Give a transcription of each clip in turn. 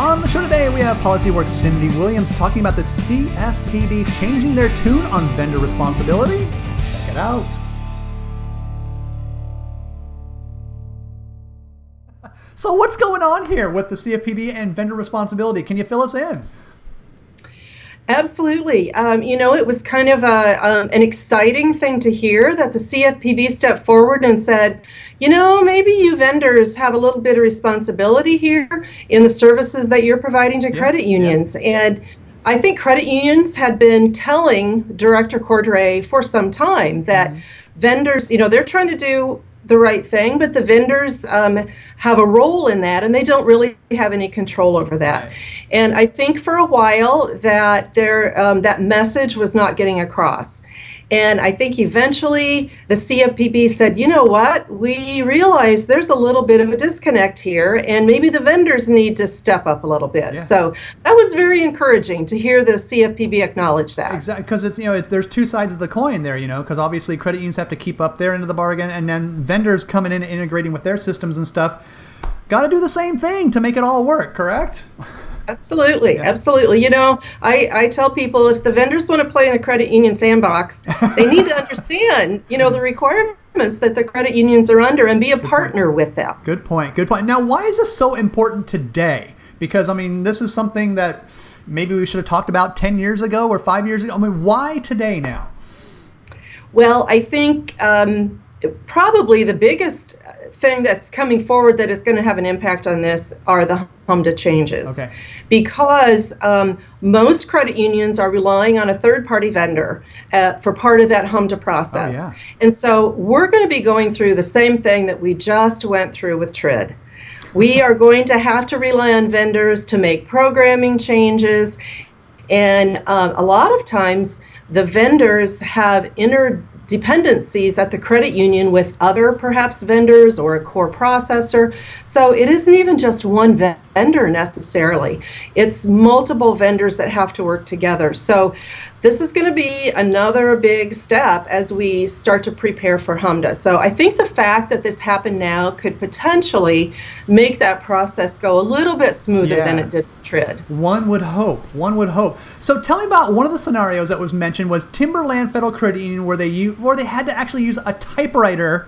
On the show today, we have PolicyWorks' Cindy Williams talking about the CFPB changing their tune on vendor responsibility. Check it out. So what's going on here with the CFPB and vendor responsibility? Can you fill us in? Absolutely. It was kind of an exciting thing to hear that the CFPB stepped forward and said, maybe you vendors have a little bit of responsibility here in the services that you're providing to credit unions. And I think credit unions had been telling Director Cordray for some time that vendors, they're trying to do the right thing, but the vendors have a role in that, and they don't really have any control over that. Right. And I think for a while that that message was not getting across. And I think eventually the CFPB said, you know what, we realize there's a little bit of a disconnect here, and maybe the vendors need to step up a little bit. Yeah. So that was very encouraging to hear the CFPB acknowledge that. Exactly, because there's two sides of the coin there, because obviously credit unions have to keep up their end of the bargain, and then vendors coming in and integrating with their systems and stuff, got to do the same thing to make it all work, correct? Absolutely, absolutely. I tell people if the vendors want to play in a credit union sandbox, they need to understand, the requirements that the credit unions are under and be a partner with them. Good point. Now, why is this so important today? Because, this is something that maybe we should have talked about 10 years ago or 5 years ago. why today now? Well, I think probably the biggest thing that's coming forward that is going to have an impact on this are the HMDA changes. Okay. Because most credit unions are relying on a third-party vendor for part of that HMDA process. Oh, yeah. And so we're going to be going through the same thing that we just went through with TRID. We are going to have to rely on vendors to make programming changes, and a lot of times the vendors have interdependencies at the credit union with other perhaps vendors or a core processor. So it isn't even just one vendor necessarily. It's multiple vendors that have to work together. So this is going to be another big step as we start to prepare for HMDA. So I think the fact that this happened now could potentially make that process go a little bit smoother than it did with TRID. One would hope. So tell me about one of the scenarios that was mentioned was Timberland Federal Credit Union, where they had to actually use a typewriter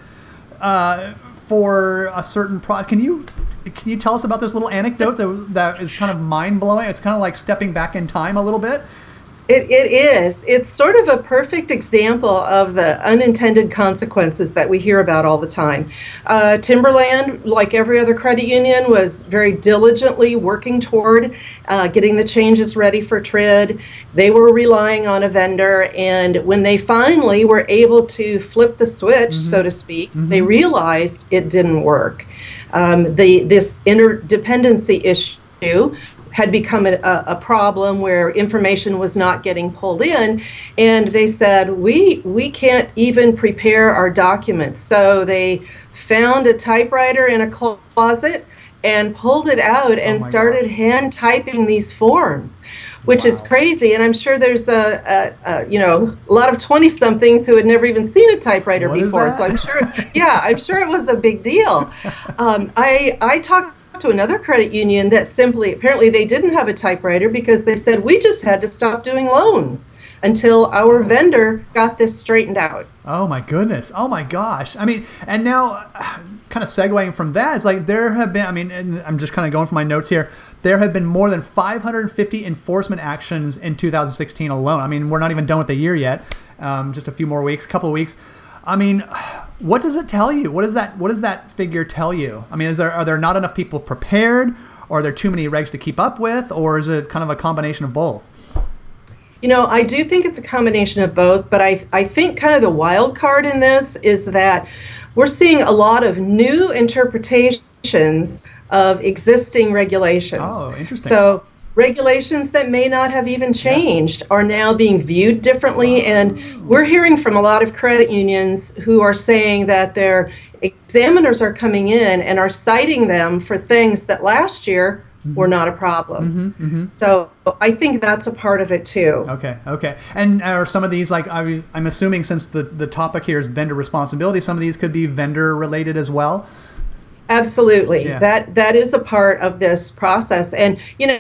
for a certain product. Can you tell us about this little anecdote that is kind of mind-blowing? It's kind of like stepping back in time a little bit. It is. It's sort of a perfect example of the unintended consequences that we hear about all the time. Timberland, like every other credit union, was very diligently working toward getting the changes ready for TRID. They were relying on a vendor, and when they finally were able to flip the switch, so to speak, they realized it didn't work. This interdependency issue had become a problem where information was not getting pulled in, and they said, we can't even prepare our documents. So they found a typewriter in a closet and pulled it out and started hand typing these forms, which is crazy. And I'm sure there's a lot of 20-somethings who had never even seen a typewriter before. So I'm sure it was a big deal. I talked to another credit union that apparently they didn't have a typewriter because they said, we just had to stop doing loans until our vendor got this straightened out. Oh my goodness. Oh my gosh. And now kind of segueing from that, it's like there have been, and I'm just kind of going from my notes here, there have been more than 550 enforcement actions in 2016 alone. We're not even done with the year yet. Just a few more weeks, couple of weeks. What does it tell you? What does that figure tell you? Are there not enough people prepared, or are there too many regs to keep up with, or is it kind of a combination of both? I do think it's a combination of both, but I think kind of the wild card in this is that we're seeing a lot of new interpretations of existing regulations. Oh, interesting. So regulations that may not have even changed are now being viewed differently. And we're hearing from a lot of credit unions who are saying that their examiners are coming in and are citing them for things that last year were not a problem. So I think that's a part of it too. Okay. And are some of these, like, I'm assuming since the topic here is vendor responsibility, some of these could be vendor related as well? Absolutely. Yeah. That is a part of this process. And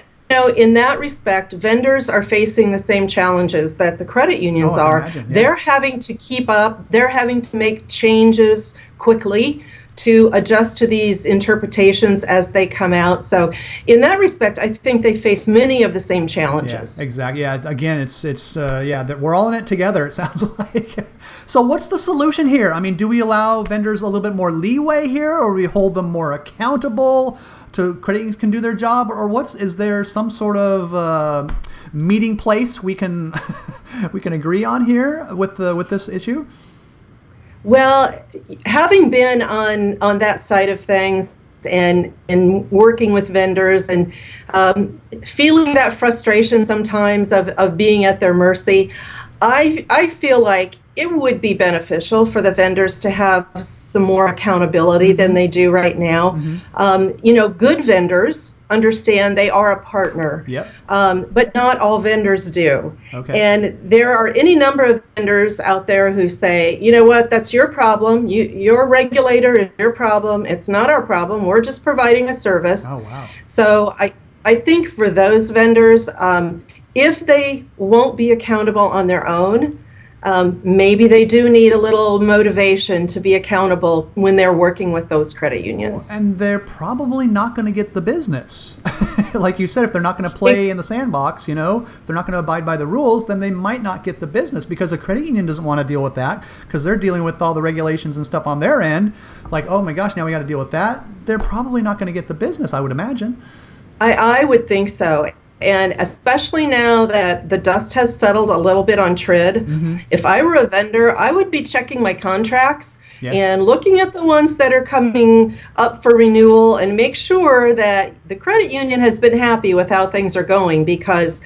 in that respect, vendors are facing the same challenges that the credit Oh, unions I can are. imagine. Yeah. They're having to keep up, they're having to make changes quickly to adjust to these interpretations as they come out. So, in that respect, I think they face many of the same Yeah, challenges. exactly. Yeah, again, it's yeah, that we're all in it together. It sounds like. So, what's the solution here? I mean, do we allow vendors a little bit more leeway here, or we hold them more accountable to credit unions can do their job, or is there some sort of meeting place we can we can agree on here with this issue? Well, having been on that side of things and working with vendors and feeling that frustration sometimes of being at their mercy, I feel like it would be beneficial for the vendors to have some more accountability than they do right now. Good vendors understand they are a partner, Yep. but not all vendors do. Okay. And there are any number of vendors out there who say, you know what, that's your problem. Your regulator is your problem. It's not our problem. We're just providing a service. Oh, wow. So I think for those vendors, if they won't be accountable on their own, maybe they do need a little motivation to be accountable when they're working with those credit unions. And they're probably not going to get the business. Like you said, if they're not going to play in the sandbox, if they're not going to abide by the rules, then they might not get the business because a credit union doesn't want to deal with that because they're dealing with all the regulations and stuff on their end. Like, oh my gosh, now we got to deal with that. They're probably not going to get the business, I would imagine. I would think so. And especially now that the dust has settled a little bit on TRID, if I were a vendor, I would be checking my contracts and looking at the ones that are coming up for renewal and make sure that the credit union has been happy with how things are going because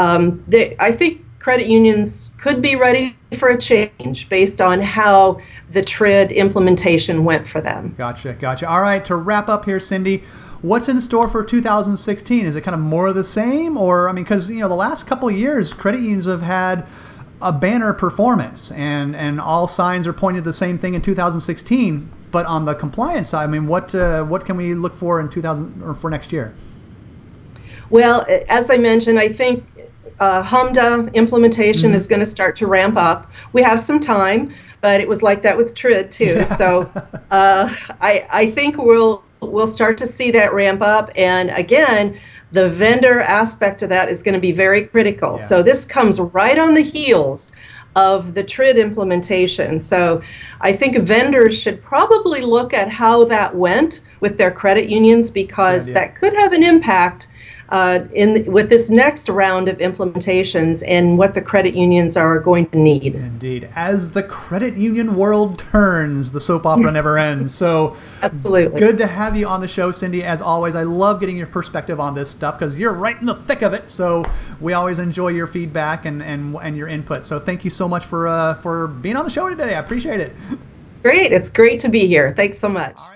I think credit unions could be ready for a change based on how the TRID implementation went for them. Gotcha. All right, to wrap up here, Cindy, what's in store for 2016? Is it kind of more of the same? Or, I mean, because, the last couple of years, credit unions have had a banner performance and all signs are pointing to the same thing in 2016. But on the compliance side, I mean, what can we look for in 2000 or for next year? Well, as I mentioned, I think HMDA implementation is going to start to ramp up. We have some time, but it was like that with TRID too. Yeah. So I think we'll start to see that ramp up. And again, the vendor aspect of that is going to be very critical. Yeah. So this comes right on the heels of the TRID implementation. So I think vendors should probably look at how that went with their credit unions because that could have an impact with this next round of implementations and what the credit unions are going to need. Indeed. As the credit union world turns, the soap opera never ends. So absolutely. Good to have you on the show, Cindy. As always, I love getting your perspective on this stuff because you're right in the thick of it. So we always enjoy your feedback and your input. So thank you so much for being on the show today. I appreciate it. Great. It's great to be here. Thanks so much.